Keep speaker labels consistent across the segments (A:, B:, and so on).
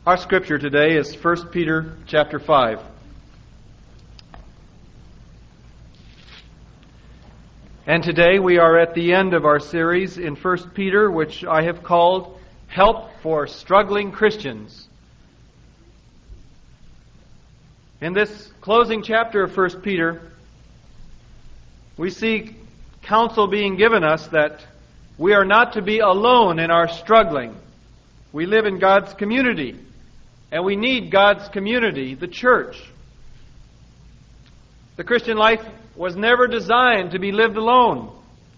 A: Our scripture today is 1 Peter chapter 5. And today we are at the end of our series in 1 Peter, which I have called Help for Struggling Christians. In this closing chapter of 1 Peter, we see counsel being given us that we are not to be alone in our struggling. We live in God's community, and we need God's community, the church. The Christian life was never designed to be lived alone.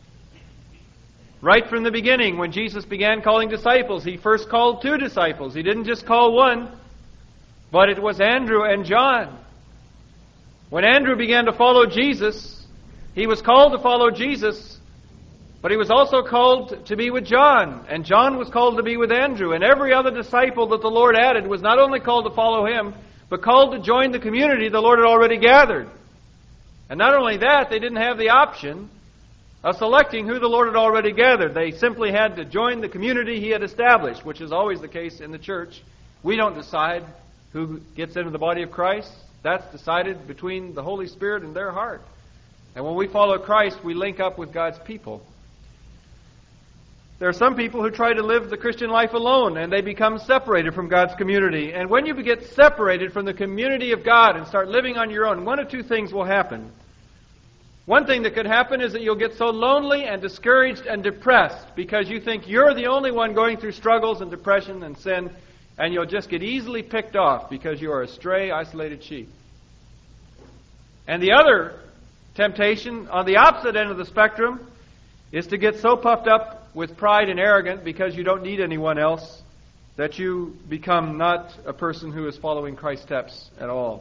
A: Right from the beginning, when Jesus began calling disciples, He first called 2 disciples. He didn't just call one, but it was Andrew and John. When Andrew began to follow Jesus, he was called to follow Jesus, but he was also called to be with John, and John was called to be with Andrew, and every other disciple that the Lord added was not only called to follow Him, but called to join the community the Lord had already gathered. And not only that, they didn't have the option of selecting who the Lord had already gathered. They simply had to join the community He had established, which is always the case in the church. We don't decide who gets into the body of Christ. That's decided between the Holy Spirit and their heart. And when we follow Christ, we link up with God's people. There are some people who try to live the Christian life alone, and they become separated from God's community. And when you get separated from the community of God and start living on your own, one of 2 things will happen. One thing that could happen is that you'll get so lonely and discouraged and depressed because you think you're the only one going through struggles and depression and sin, and you'll just get easily picked off because you are a stray, isolated sheep. And the other temptation, on the opposite end of the spectrum, is to get so puffed up with pride and arrogance because you don't need anyone else that you become not a person who is following Christ's steps at all.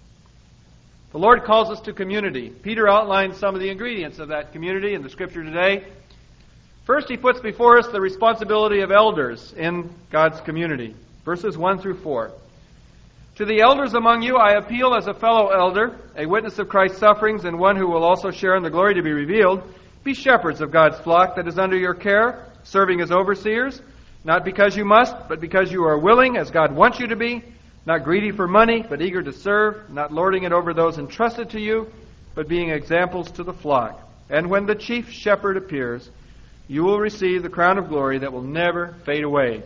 A: The Lord calls us to community. Peter outlines some of the ingredients of that community in the Scripture today. First, he puts before us the responsibility of elders in God's community. Verses 1 through 4. To the elders among you I appeal as a fellow elder, a witness of Christ's sufferings, and one who will also share in the glory to be revealed. Be shepherds of God's flock that is under your care, serving as overseers, not because you must, but because you are willing, as God wants you to be, not greedy for money, but eager to serve, not lording it over those entrusted to you, but being examples to the flock. And when the chief shepherd appears, you will receive the crown of glory that will never fade away.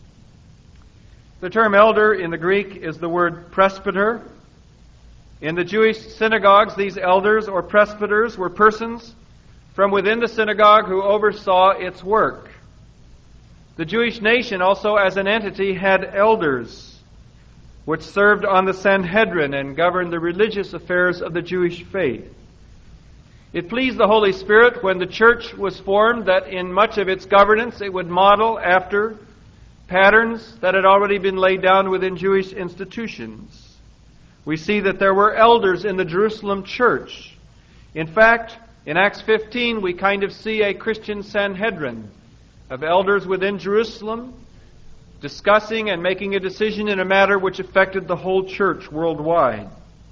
A: The term elder in the Greek is the word presbyter. In the Jewish synagogues, these elders or presbyters were persons from within the synagogue who oversaw its work. The Jewish nation also as an entity had elders, which served on the Sanhedrin and governed the religious affairs of the Jewish faith. It pleased the Holy Spirit when the church was formed that in much of its governance it would model after patterns that had already been laid down within Jewish institutions. We see that there were elders in the Jerusalem church. In fact, in Acts 15, we kind of see a Christian Sanhedrin of elders within Jerusalem discussing and making a decision in a matter which affected the whole church worldwide.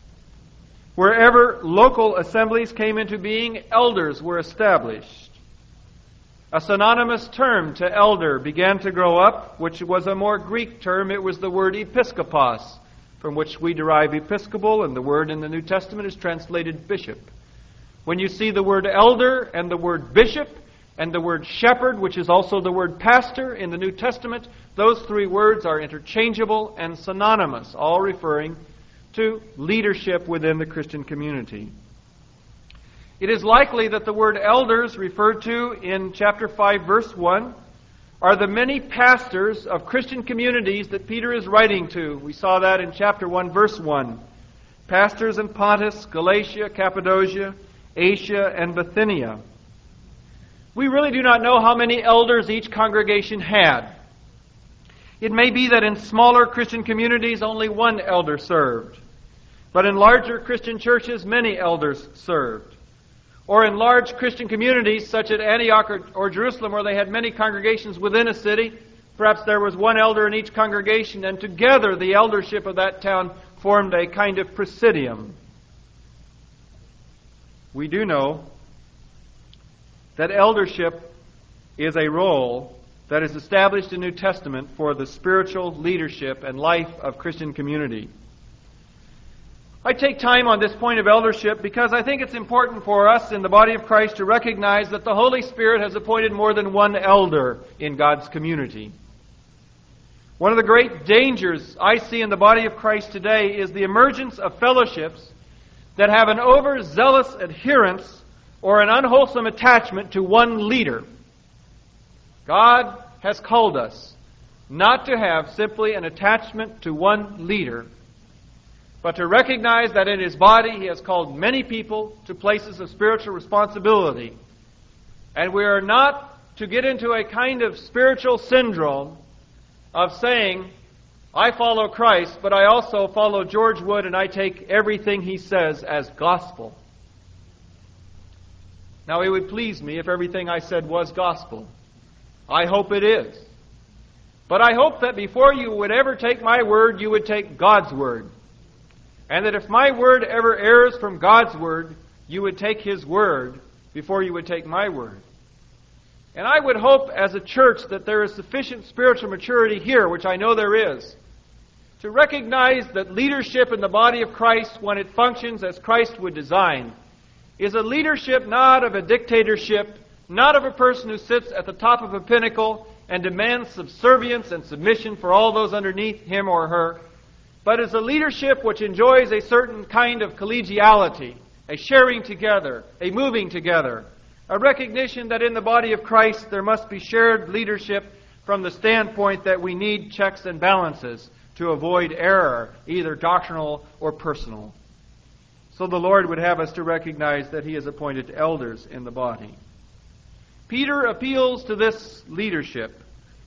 A: Wherever local assemblies came into being, elders were established. A synonymous term to elder began to grow up, which was a more Greek term. It was the word episkopos, from which we derive episcopal, and the word in the New Testament is translated bishop. When you see the word elder and the word bishop and the word shepherd, which is also the word pastor in the New Testament, those 3 words are interchangeable and synonymous, all referring to leadership within the Christian community. It is likely that the word elders referred to in chapter 5, verse 1, are the many pastors of Christian communities that Peter is writing to. We saw that in chapter 1, verse 1. Pastors in Pontus, Galatia, Cappadocia, Asia, and Bithynia. We really do not know how many elders each congregation had. It may be that in smaller Christian communities only one elder served. But in larger Christian churches, many elders served. Or in large Christian communities, such as Antioch or Jerusalem, where they had many congregations within a city, perhaps there was one elder in each congregation, and together the eldership of that town formed a kind of presidium. We do know that eldership is a role that is established in the New Testament for the spiritual leadership and life of Christian community. I take time on this point of eldership because I think it's important for us in the body of Christ to recognize that the Holy Spirit has appointed more than one elder in God's community. One of the great dangers I see in the body of Christ today is the emergence of fellowships that have an overzealous adherence or an unwholesome attachment to one leader. God has called us not to have simply an attachment to one leader, but to recognize that in His body He has called many people to places of spiritual responsibility. And we are not to get into a kind of spiritual syndrome of saying, I follow Christ, but I also follow George Wood and I take everything he says as gospel. Now, it would please me if everything I said was gospel. I hope it is. But I hope that before you would ever take my word, you would take God's word. And that if my word ever errs from God's word, you would take His word before you would take my word. And I would hope as a church that there is sufficient spiritual maturity here, which I know there is, to recognize that leadership in the body of Christ, when it functions as Christ would design, is a leadership not of a dictatorship, not of a person who sits at the top of a pinnacle and demands subservience and submission for all those underneath him or her, but is a leadership which enjoys a certain kind of collegiality, a sharing together, a moving together, a recognition that in the body of Christ there must be shared leadership from the standpoint that we need checks and balances to avoid error, either doctrinal or personal. So the Lord would have us to recognize that He has appointed elders in the body. Peter appeals to this leadership.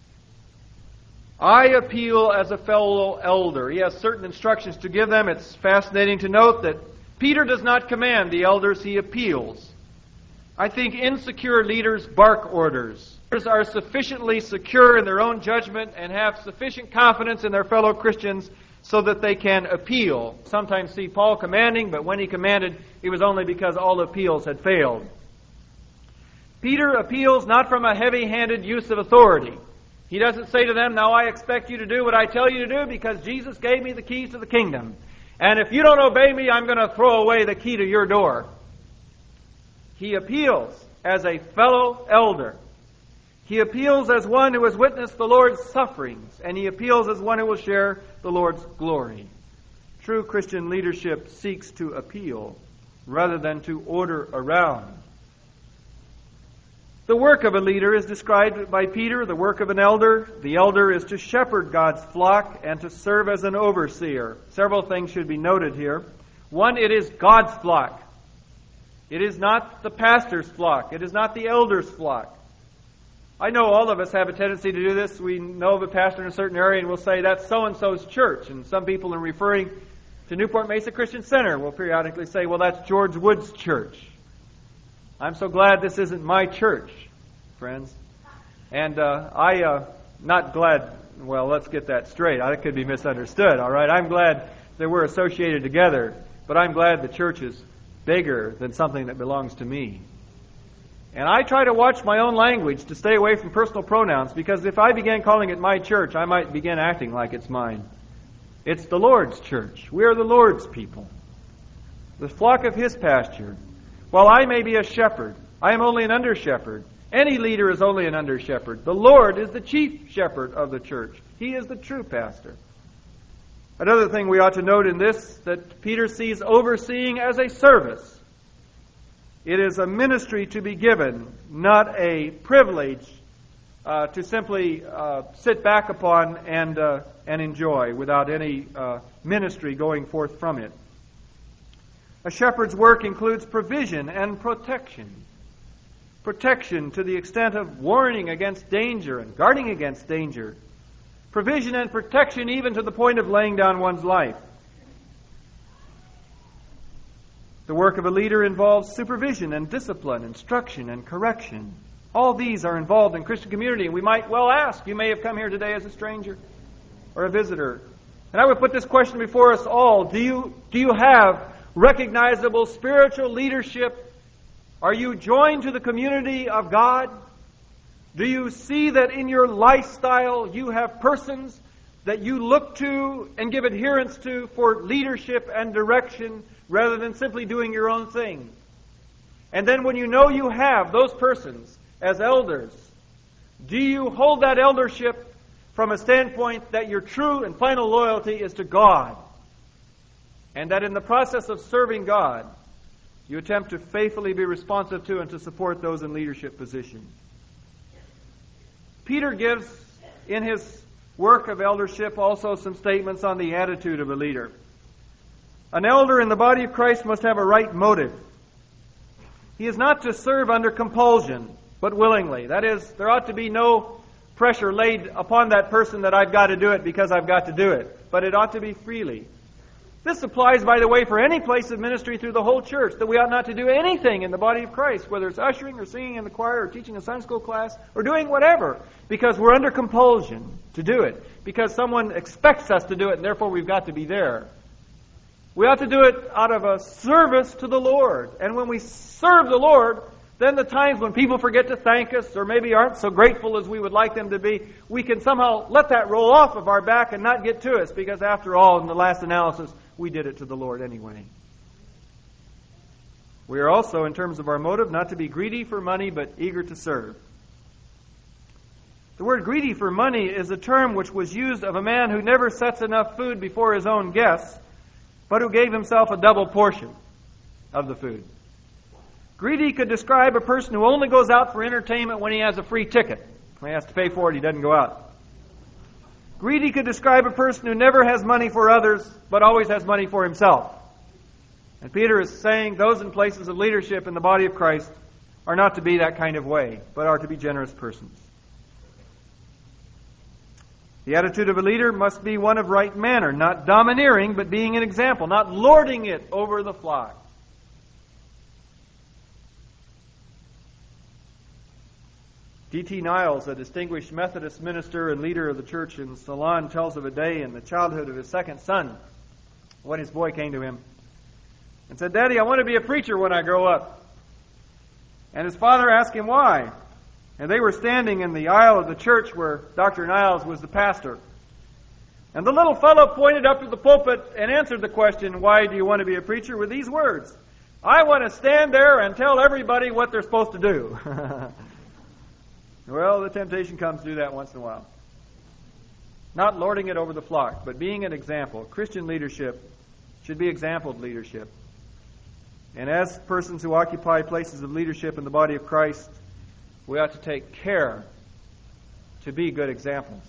A: I appeal as a fellow elder. He has certain instructions to give them. It's fascinating to note that Peter does not command the elders, he appeals. I think insecure leaders bark orders. Leaders are sufficiently secure in their own judgment and have sufficient confidence in their fellow Christians so that they can appeal. Sometimes see Paul commanding, but when he commanded, it was only because all appeals had failed. Peter appeals not from a heavy-handed use of authority. He doesn't say to them, now I expect you to do what I tell you to do because Jesus gave me the keys to the kingdom. And if you don't obey me, I'm going to throw away the key to your door. He appeals as a fellow elder. He appeals as one who has witnessed the Lord's sufferings, and he appeals as one who will share the Lord's glory. True Christian leadership seeks to appeal rather than to order around. The work of a leader is described by Peter, the work of an elder. The elder is to shepherd God's flock and to serve as an overseer. Several things should be noted here. One, it is God's flock. It is not the pastor's flock. It is not the elder's flock. I know all of us have a tendency to do this. We know of a pastor in a certain area and we'll say, that's so-and-so's church. And some people, in referring to Newport Mesa Christian Center, will periodically say, well, that's George Wood's church. I'm so glad this isn't my church, friends. And not glad, well, let's get that straight. That could be misunderstood, all right? I'm glad that we're associated together, but I'm glad the church is bigger than something that belongs to me. And I try to watch my own language to stay away from personal pronouns, because if I began calling it my church, I might begin acting like it's mine. It's the Lord's church. We are the Lord's people, the flock of His pasture. While I may be a shepherd, I am only an under-shepherd. Any leader is only an under-shepherd. The Lord is the chief shepherd of the church. He is the true pastor. Another thing we ought to note in this, that Peter sees overseeing as a service. It is a ministry to be given, not a privilege to simply sit back upon and enjoy without any ministry going forth from it. A shepherd's work includes provision and protection. Protection to the extent of warning against danger and guarding against danger. Provision and protection even to the point of laying down one's life. The work of a leader involves supervision and discipline, instruction and correction. All these are involved in Christian community, and we might well ask, you may have come here today as a stranger or a visitor. And I would put this question before us all. Do you have recognizable spiritual leadership? Are you joined to the community of God? Do you see that in your lifestyle you have persons that you look to and give adherence to for leadership and direction rather than simply doing your own thing? And then when you know you have those persons as elders, do you hold that eldership from a standpoint that your true and final loyalty is to God? And that in the process of serving God, you attempt to faithfully be responsive to and to support those in leadership positions. Peter gives in his work of eldership also some statements on the attitude of a leader. An elder in the body of Christ must have a right motive. He is not to serve under compulsion, but willingly. That is, there ought to be no pressure laid upon that person that I've got to do it because I've got to do it. But it ought to be freely. This applies, by the way, for any place of ministry through the whole church, that we ought not to do anything in the body of Christ, whether it's ushering or singing in the choir or teaching a Sunday school class or doing whatever, because we're under compulsion to do it, because someone expects us to do it, and therefore we've got to be there. We ought to do it out of a service to the Lord. And when we serve the Lord, then the times when people forget to thank us or maybe aren't so grateful as we would like them to be, we can somehow let that roll off of our back and not get to us, because after all, in the last analysis, we did it to the Lord anyway. We are also, in terms of our motive, not to be greedy for money, but eager to serve. The word greedy for money is a term which was used of a man who never sets enough food before his own guests, but who gave himself a double portion of the food. Greedy could describe a person who only goes out for entertainment when he has a free ticket. When he has to pay for it, he doesn't go out. Greedy could describe a person who never has money for others, but always has money for himself. And Peter is saying those in places of leadership in the body of Christ are not to be that kind of way, but are to be generous persons. The attitude of a leader must be one of right manner, not domineering, but being an example, not lording it over the flock. D.T. Niles, a distinguished Methodist minister and leader of the church in Ceylon, tells of a day in the childhood of his second son when his boy came to him and said, "Daddy, I want to be a preacher when I grow up." And his father asked him why. And they were standing in the aisle of the church where Dr. Niles was the pastor. And the little fellow pointed up to the pulpit and answered the question, "Why do you want to be a preacher?" with these words, "I want to stand there and tell everybody what they're supposed to do." Well, the temptation comes to do that once in a while. Not lording it over the flock, but being an example. Christian leadership should be exampled leadership. And as persons who occupy places of leadership in the body of Christ, we ought to take care to be good examples.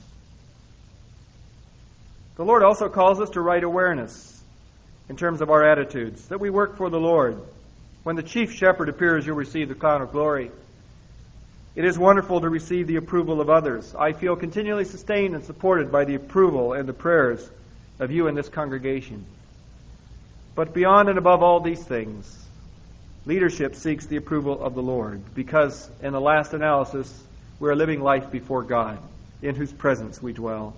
A: The Lord also calls us to right awareness in terms of our attitudes, that we work for the Lord. When the chief shepherd appears, you'll receive the crown of glory. It is wonderful to receive the approval of others. I feel continually sustained and supported by the approval and the prayers of you in this congregation. But beyond and above all these things, leadership seeks the approval of the Lord, because in the last analysis, we are living life before God, in whose presence we dwell.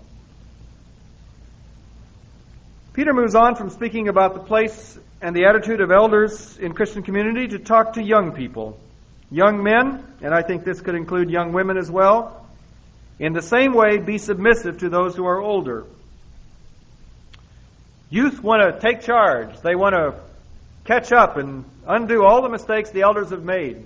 A: Peter moves on from speaking about the place and the attitude of elders in Christian community to talk to young people. Young men, and I think this could include young women as well, in the same way, be submissive to those who are older. Youth want to take charge. They want to catch up and undo all the mistakes the elders have made.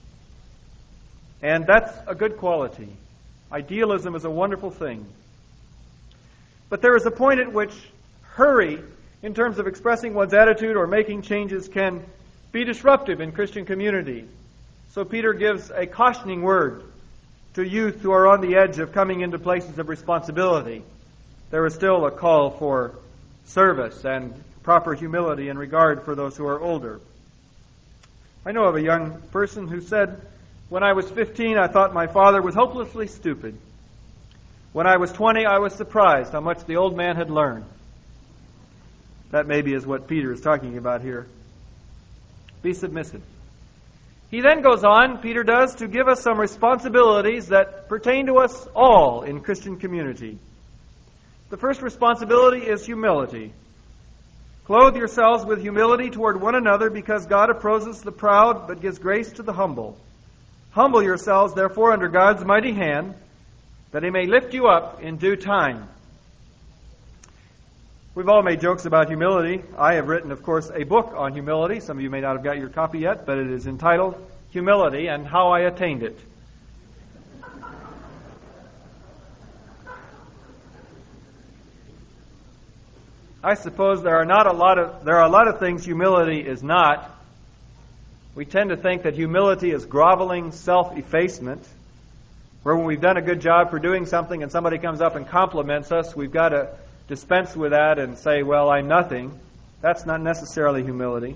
A: And that's a good quality. Idealism is a wonderful thing. But there is a point at which hurry, in terms of expressing one's attitude or making changes, can be disruptive in Christian community. So Peter gives a cautioning word to youth who are on the edge of coming into places of responsibility. There is still a call for service and proper humility and regard for those who are older. I know of a young person who said, "When I was 15, I thought my father was hopelessly stupid. When I was 20, I was surprised how much the old man had learned." That maybe is what Peter is talking about here. Be submissive. He then goes on, Peter does, to give us some responsibilities that pertain to us all in Christian community. The first responsibility is humility. Clothe yourselves with humility toward one another, because God opposes the proud but gives grace to the humble. Humble yourselves, therefore, under God's mighty hand, that He may lift you up in due time. We've all made jokes about humility. I have written, of course, a book on humility. Some of you may not have got your copy yet, but it is entitled Humility and How I Attained It. I suppose there are a lot of things humility is not. We tend to think that humility is groveling self-effacement, where when we've done a good job for doing something and somebody comes up and compliments us, we've got to dispense with that and say, well, I'm nothing. That's not necessarily humility.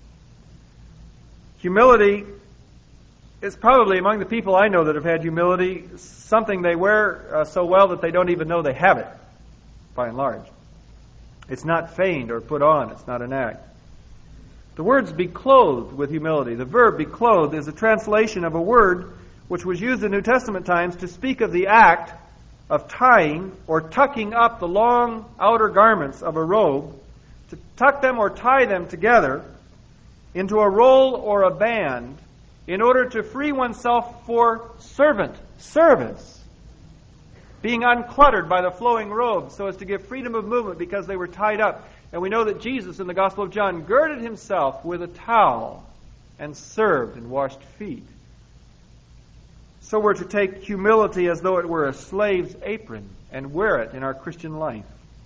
A: Humility is probably, among the people I know that have had humility, something they wear so well that they don't even know they have it, by and large. It's not feigned or put on. It's not an act. The words be clothed with humility. The verb be clothed is a translation of a word which was used in New Testament times to speak of the act of tying or tucking up the long outer garments of a robe, to tuck them or tie them together into a roll or a band in order to free oneself for service, being uncluttered by the flowing robe so as to give freedom of movement because they were tied up. And we know that Jesus in the Gospel of John girded himself with a towel and served and washed feet. So we're to take humility as though it were a slave's apron and wear it in our Christian life.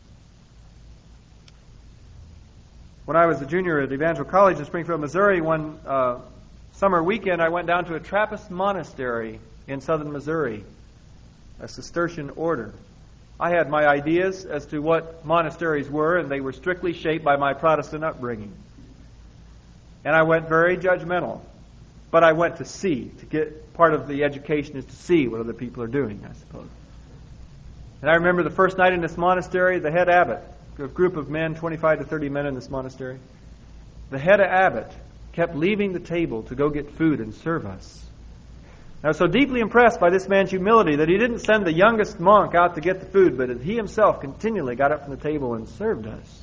A: When I was a junior at Evangel College in Springfield, Missouri, one summer weekend, I went down to a Trappist monastery in southern Missouri, a Cistercian order. I had my ideas as to what monasteries were, and they were strictly shaped by my Protestant upbringing. And I went very judgmental. But I went to see. To get part of the education is to see what other people are doing, I suppose. And I remember the first night in this monastery, the head abbot, a group of men, 25 to 30 men in this monastery, the head abbot kept leaving the table to go get food and serve us. I was so deeply impressed by this man's humility that he didn't send the youngest monk out to get the food, but he himself continually got up from the table and served us.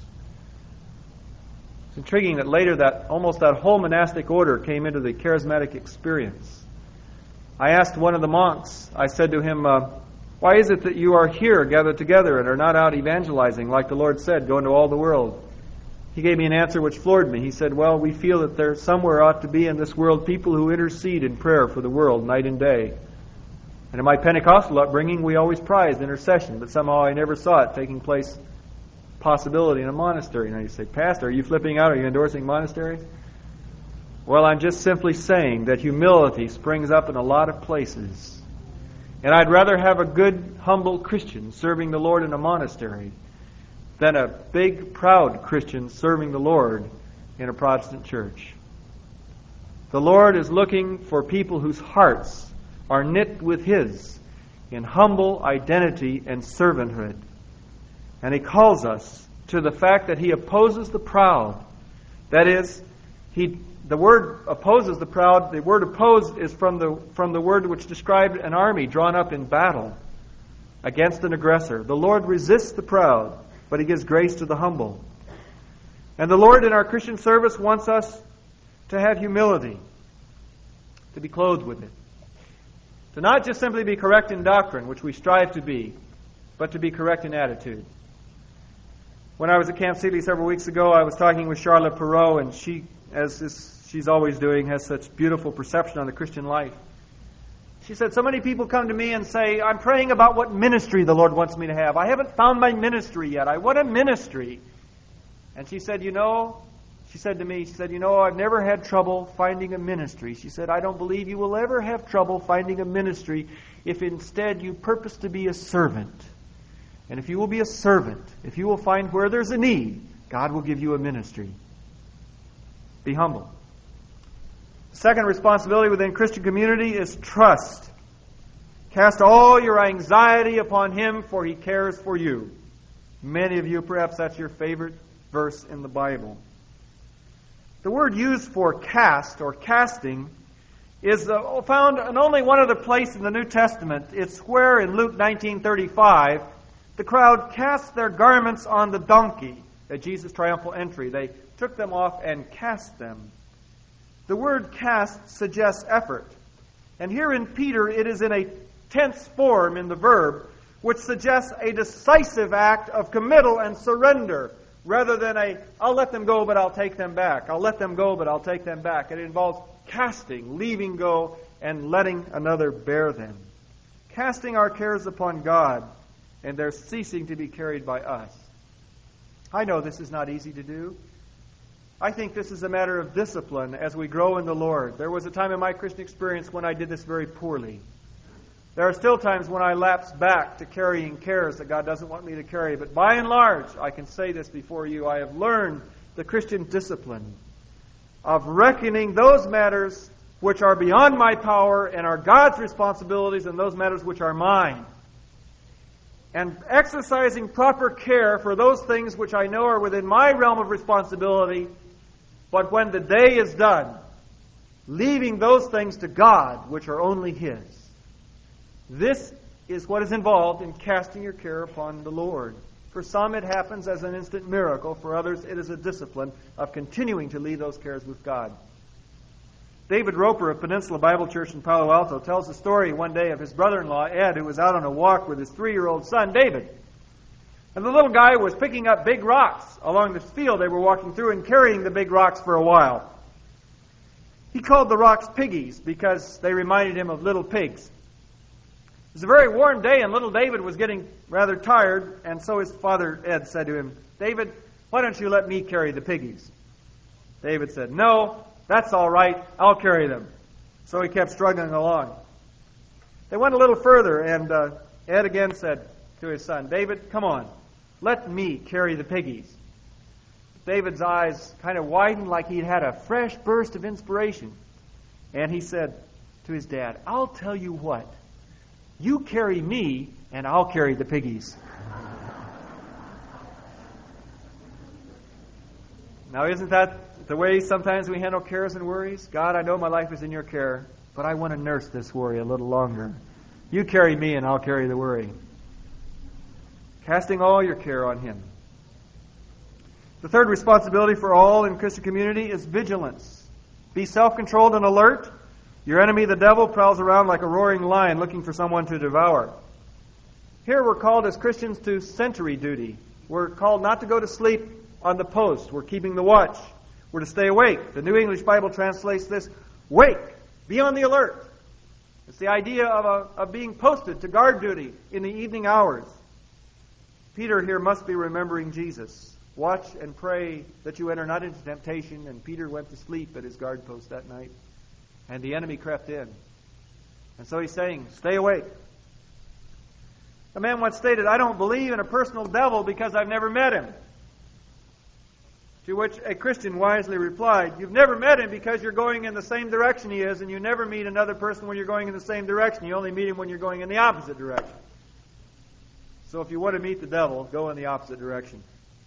A: It's intriguing that later that whole monastic order came into the charismatic experience. I asked one of the monks, I said to him, why is it that you are here gathered together and are not out evangelizing like the Lord said, go into all the world? He gave me an answer which floored me. He said, well, we feel that there somewhere ought to be in this world people who intercede in prayer for the world night and day. And in my Pentecostal upbringing, we always prized intercession, but somehow I never saw it taking place, possibility in a monastery. Now you say, Pastor, are you flipping out? Are you endorsing monasteries? Well, I'm just simply saying that humility springs up in a lot of places. And I'd rather have a good, humble Christian serving the Lord in a monastery than a big, proud Christian serving the Lord in a Protestant church. The Lord is looking for people whose hearts are knit with His in humble identity and servanthood. And He calls us to the fact that He opposes the proud. That is, the word opposes the proud. The word oppose is from the word which described an army drawn up in battle against an aggressor. The Lord resists the proud, but He gives grace to the humble. And the Lord in our Christian service wants us to have humility, to be clothed with it. To not just simply be correct in doctrine, which we strive to be, but to be correct in attitude. When I was at Camp Seeley several weeks ago, I was talking with Charlotte Perot, and she, she's always doing, has such beautiful perception on the Christian life. She said, so many people come to me and say, I'm praying about what ministry the Lord wants me to have. I haven't found my ministry yet. I want a ministry. And she said, to me, I've never had trouble finding a ministry. She said, I don't believe you will ever have trouble finding a ministry if instead you purpose to be a servant. And if you will be a servant, if you will find where there's a need, God will give you a ministry. Be humble. Second responsibility within Christian community is trust. Cast all your anxiety upon Him, for He cares for you. Many of you, perhaps that's your favorite verse in the Bible. The word used for cast or casting is found in only one other place in the New Testament. It's where in Luke 19:35 the crowd cast their garments on the donkey at Jesus' triumphal entry. They took them off and cast them. The word cast suggests effort. And here in Peter, it is in a tense form in the verb, which suggests a decisive act of committal and surrender, rather than I'll let them go, but I'll take them back. I'll let them go, but I'll take them back. It involves casting, leaving go, and letting another bear them. Casting our cares upon God, and they're ceasing to be carried by us. I know this is not easy to do. I think this is a matter of discipline as we grow in the Lord. There was a time in my Christian experience when I did this very poorly. There are still times when I lapse back to carrying cares that God doesn't want me to carry. But by and large, I can say this before you, I have learned the Christian discipline of reckoning those matters which are beyond my power and are God's responsibilities, and those matters which are mine. And exercising proper care for those things which I know are within my realm of responsibility, but when the day is done, leaving those things to God which are only His. This is what is involved in casting your care upon the Lord. For some it happens as an instant miracle. For others it is a discipline of continuing to leave those cares with God. David Roper of Peninsula Bible Church in Palo Alto tells the story one day of his brother-in-law, Ed, who was out on a walk with his 3-year-old son, David. And the little guy was picking up big rocks along the field they were walking through and carrying the big rocks for a while. He called the rocks piggies because they reminded him of little pigs. It was a very warm day, and little David was getting rather tired, and so his father, Ed, said to him, David, why don't you let me carry the piggies? David said, no, that's all right, I'll carry them. So he kept struggling along. They went a little further, and Ed again said to his son, David, come on, let me carry the piggies. David's eyes kind of widened like he'd had a fresh burst of inspiration. And he said to his dad, I'll tell you what, you carry me, and I'll carry the piggies. Now, isn't that the way sometimes we handle cares and worries? God, I know my life is in your care, but I want to nurse this worry a little longer. You carry me, and I'll carry the worry. Casting all your care on Him. The third responsibility for all in Christian community is vigilance. Be self-controlled and alert. Your enemy, the devil, prowls around like a roaring lion looking for someone to devour. Here we're called as Christians to sentry duty. We're called not to go to sleep on the post. We're keeping the watch. We're to stay awake. The New English Bible translates this, wake, be on the alert. It's the idea of being posted to guard duty in the evening hours. Peter here must be remembering Jesus. Watch and pray that you enter not into temptation. And Peter went to sleep at his guard post that night. And the enemy crept in. And so he's saying, stay awake. The man once stated, I don't believe in a personal devil because I've never met him. To which a Christian wisely replied, you've never met him because you're going in the same direction he is, and you never meet another person when you're going in the same direction. You only meet him when you're going in the opposite direction. So if you want to meet the devil, go in the opposite direction.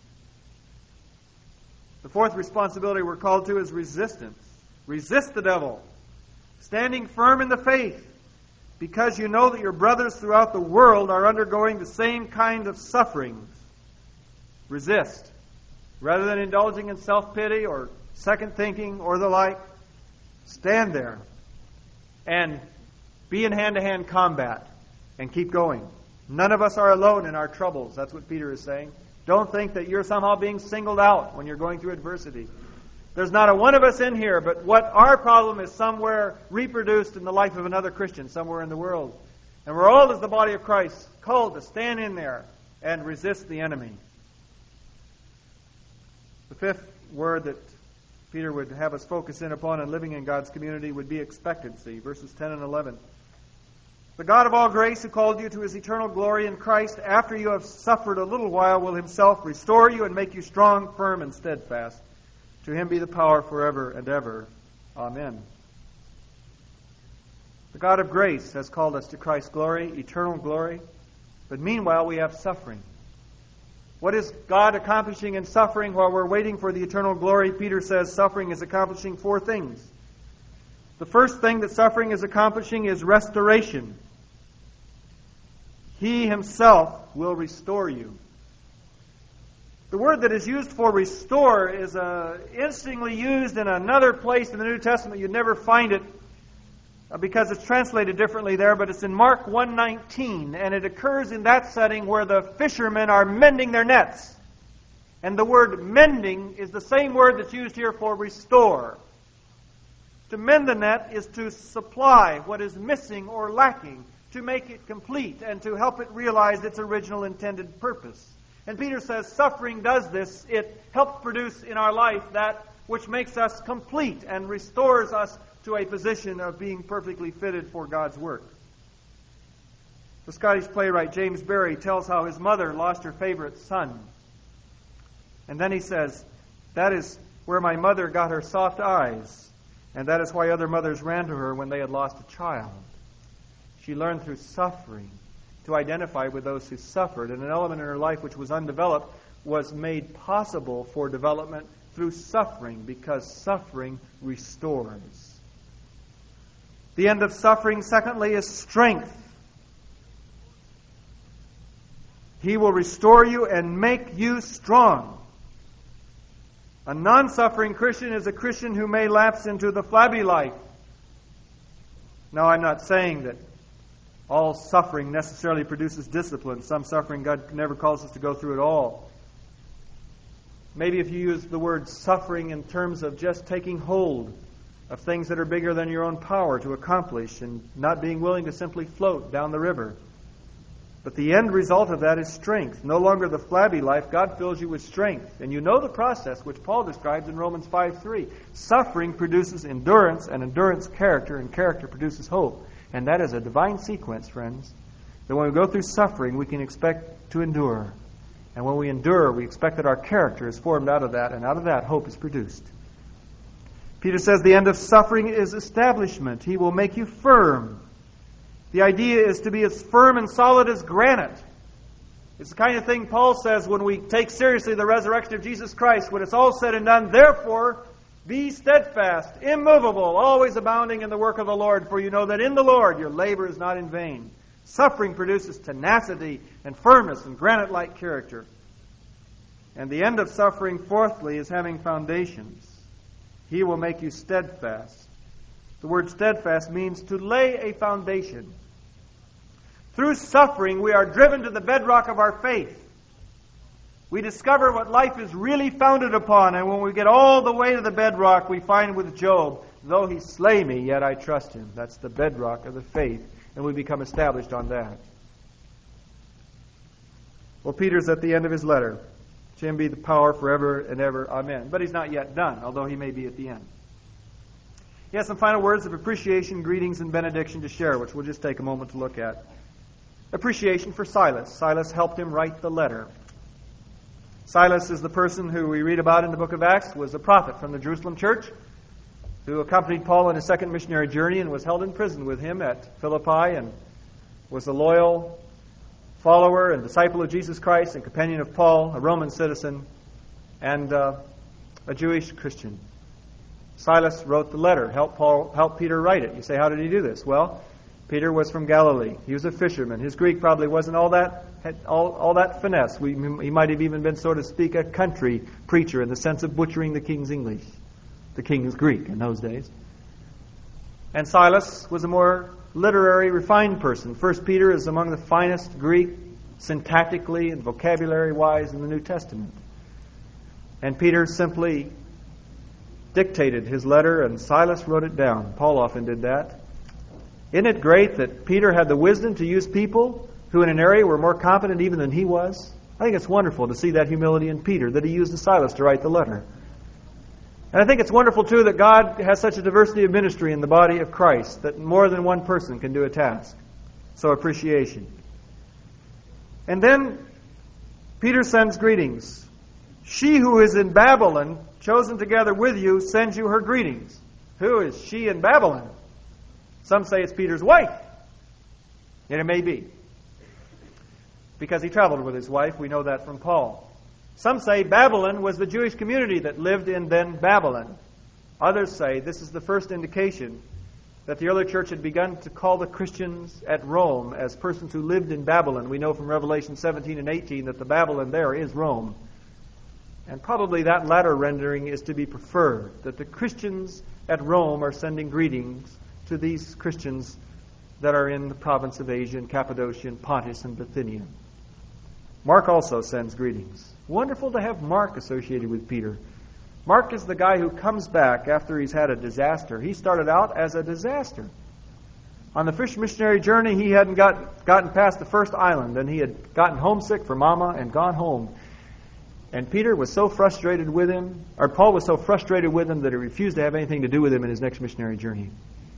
A: The fourth responsibility we're called to is resistance. Resist the devil. Standing firm in the faith, because you know that your brothers throughout the world are undergoing the same kind of sufferings. Resist. Rather than indulging in self-pity or second thinking or the like, stand there and be in hand-to-hand combat and keep going. None of us are alone in our troubles. That's what Peter is saying. Don't think that you're somehow being singled out when you're going through adversity. There's not a one of us in here, but what our problem is somewhere reproduced in the life of another Christian somewhere in the world. And we're all, as the body of Christ, called to stand in there and resist the enemy. The fifth word that Peter would have us focus in upon in living in God's community would be expectancy, verses 10 and 11. The God of all grace, who called you to His eternal glory in Christ, after you have suffered a little while, will Himself restore you and make you strong, firm, and steadfast. To Him be the power forever and ever. Amen. The God of grace has called us to Christ's glory, eternal glory, but meanwhile we have suffering. What is God accomplishing in suffering while we're waiting for the eternal glory? Peter says suffering is accomplishing 4 things. The first thing that suffering is accomplishing is restoration. He Himself will restore you. The word that is used for restore is interestingly used in another place in the New Testament. You'd never find it. because it's translated differently there, but it's in Mark 1:19, and it occurs in that setting where the fishermen are mending their nets. And the word mending is the same word that's used here for restore. To mend the net is to supply what is missing or lacking, to make it complete, and to help it realize its original intended purpose. And Peter says suffering does this. It helps produce in our life that which makes us complete and restores us to a position of being perfectly fitted for God's work. The Scottish playwright James Barrie tells how his mother lost her favorite son. And then he says, "That is where my mother got her soft eyes, and that is why other mothers ran to her when they had lost a child. She learned through suffering to identify with those who suffered, and an element in her life which was undeveloped was made possible for development through suffering, because suffering restores." The end of suffering, secondly, is strength. He will restore you and make you strong. A non-suffering Christian is a Christian who may lapse into the flabby life. Now, I'm not saying that all suffering necessarily produces discipline. Some suffering God never calls us to go through at all. Maybe if you use the word suffering in terms of just taking hold of things that are bigger than your own power to accomplish and not being willing to simply float down the river. But the end result of that is strength. No longer the flabby life. God fills you with strength. And you know the process which Paul describes in Romans 5:3. Suffering produces endurance, and endurance character, and character produces hope. And that is a divine sequence, friends. That when we go through suffering, we can expect to endure. And when we endure, we expect that our character is formed out of that, and out of that, hope is produced. Peter says the end of suffering is establishment. He will make you firm. The idea is to be as firm and solid as granite. It's the kind of thing Paul says when we take seriously the resurrection of Jesus Christ. When it's all said and done, therefore, be steadfast, immovable, always abounding in the work of the Lord, for you know that in the Lord your labor is not in vain. Suffering produces tenacity and firmness and granite-like character. And the end of suffering, fourthly, is having foundations. He will make you steadfast. The word steadfast means to lay a foundation. Through suffering, we are driven to the bedrock of our faith. We discover what life is really founded upon, and when we get all the way to the bedrock, we find with Job, though he slay me, yet I trust him. That's the bedrock of the faith, and we become established on that. Well, Peter's at the end of his letter. To him be the power forever and ever. Amen. But he's not yet done, although he may be at the end. He has some final words of appreciation, greetings, and benediction to share, which we'll just take a moment to look at. Appreciation for Silas. Silas helped him write the letter. Silas is the person who we read about in the book of Acts, was a prophet from the Jerusalem church, who accompanied Paul on his second missionary journey and was held in prison with him at Philippi, and was a loyal follower and disciple of Jesus Christ and companion of Paul, a Roman citizen, and a Jewish Christian. Silas wrote the letter, helped Peter write it. You say, how did he do this? Well, Peter was from Galilee. He was a fisherman. His Greek probably wasn't all that finesse. He might have even been, so to speak, a country preacher in the sense of butchering the king's English. The king was Greek in those days. And Silas was a more literary, refined person. 1 Peter is among the finest Greek, syntactically and vocabulary-wise, in the New Testament. And Peter simply dictated his letter, and Silas wrote it down. Paul often did that. Isn't it great that Peter had the wisdom to use people who in an area were more competent even than he was? I think it's wonderful to see that humility in Peter, that he used Silas to write the letter. And I think it's wonderful, too, that God has such a diversity of ministry in the body of Christ, that more than one person can do a task. So appreciation. And then Peter sends greetings. She who is in Babylon, chosen together with you, sends you her greetings. Who is she in Babylon? Some say it's Peter's wife. And it may be. Because he traveled with his wife. We know that from Paul. Some say Babylon was the Jewish community that lived in then Babylon. Others say this is the first indication that the early church had begun to call the Christians at Rome as persons who lived in Babylon. We know from Revelation 17 and 18 that the Babylon there is Rome. And probably that latter rendering is to be preferred, that the Christians at Rome are sending greetings to these Christians that are in the province of Asia and Cappadocia and Pontus and Bithynia. Mark also sends greetings. Wonderful to have Mark associated with Peter. Mark is the guy who comes back after he's had a disaster. He started out as a disaster. On the fish missionary journey, he hadn't gotten past the first island, and he had gotten homesick for Mama and gone home. And Peter was so frustrated with him, or Paul was so frustrated with him that he refused to have anything to do with him in his next missionary journey.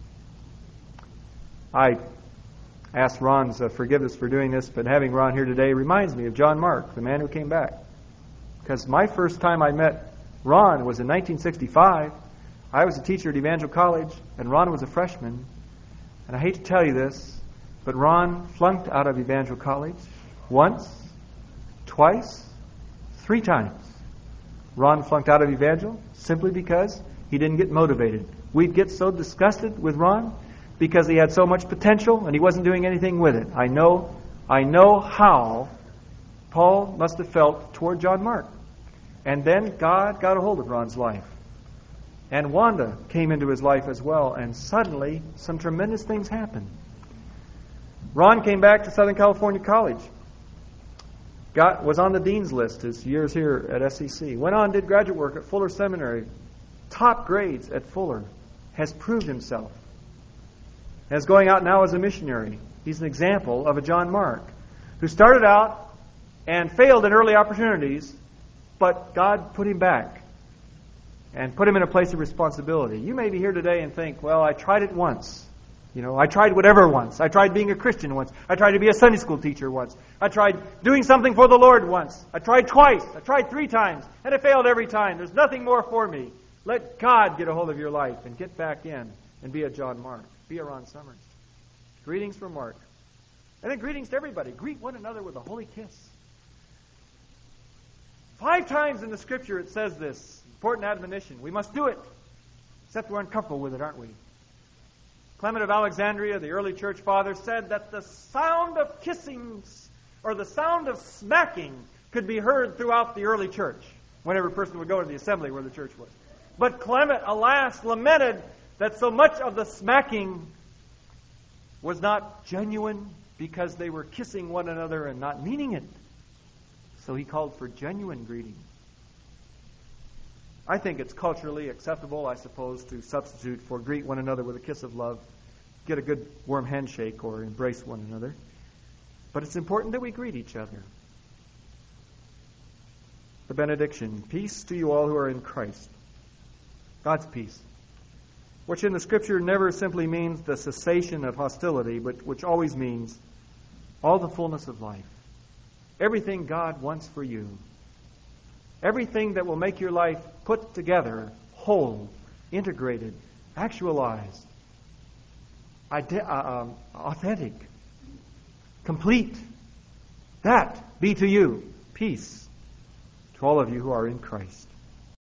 A: I asked Ron's forgiveness for doing this, but having Ron here today reminds me of John Mark, the man who came back. Because my first time I met Ron was in 1965. I was a teacher at Evangel College, and Ron was a freshman. And I hate to tell you this, but Ron flunked out of Evangel College once, twice, 3 times. Ron flunked out of Evangel simply because he didn't get motivated. We'd get so disgusted with Ron because he had so much potential and he wasn't doing anything with it. I know how Paul must have felt toward John Mark. And then God got a hold of Ron's life. And Wanda came into his life as well, and suddenly some tremendous things happened. Ron came back to Southern California College. Was on the dean's list his years here at SEC. Went on, did graduate work at Fuller Seminary. Top grades at Fuller. Has proved himself. And is going out now as a missionary. He's an example of a John Mark who started out and failed in early opportunities, but God put him back and put him in a place of responsibility. You may be here today and think, well, I tried it once. I tried whatever once. I tried being a Christian once. I tried to be a Sunday school teacher once. I tried doing something for the Lord once. I tried twice. I tried 3 times. And it failed every time. There's nothing more for me. Let God get a hold of your life and get back in and be a John Mark. Be a Ron Summers. Greetings from Mark. And then greetings to everybody. Greet one another with a holy kiss. 5 times in the Scripture it says this important admonition. We must do it. Except we're uncomfortable with it, aren't we? Clement of Alexandria, the early church father, said that the sound of kissing or the sound of smacking could be heard throughout the early church whenever a person would go to the assembly where the church was. But Clement, alas, lamented that so much of the smacking was not genuine because they were kissing one another and not meaning it. So he called for genuine greeting. I think it's culturally acceptable, I suppose, to substitute for greet one another with a kiss of love, get a good warm handshake or embrace one another. But it's important that we greet each other. The benediction. Peace to you all who are in Christ. God's peace. Which in the Scripture never simply means the cessation of hostility, but which always means all the fullness of life. Everything God wants for you. Everything that will make your life put together, whole, integrated, actualized, authentic, complete. That be to you peace to all of you who are in Christ.